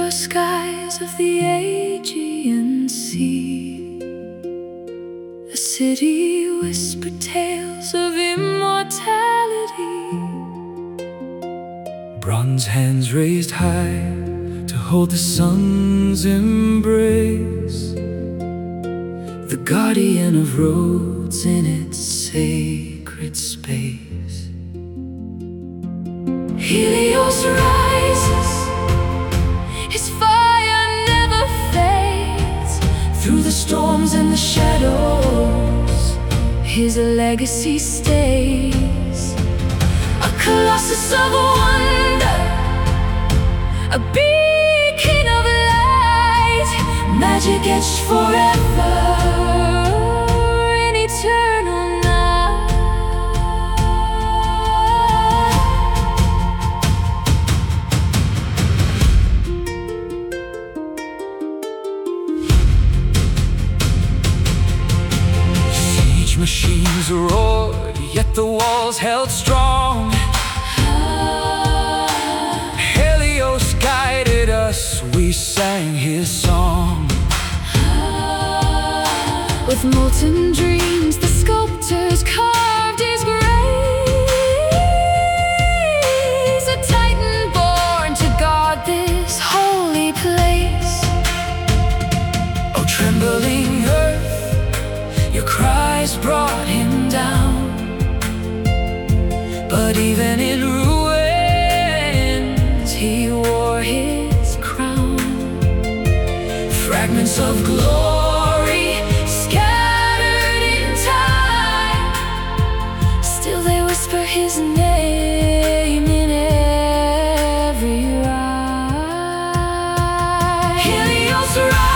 pure skies of the Aegean Sea, a city whispered tales of immortality. Bronze hands raised high to hold the sun's embrace, the guardian of roads in its sacred space. Helios rises, his fire never fades. Through the storms and the shadows, his legacy stays. A colossus of wonder, a beacon of light, magic etched forever in eternal night. Siege machines roared, yet the walls held strong. Helios guided us, we sang his song. With molten dreams, the sculptors carved his grace, a titan born to guard this holy place. Oh, trembling earth, your cries brought him down. But even in ruins, he wore his crown. Fragments of glory scattered in time, Still they whisper his name in every rhyme. Helios rise.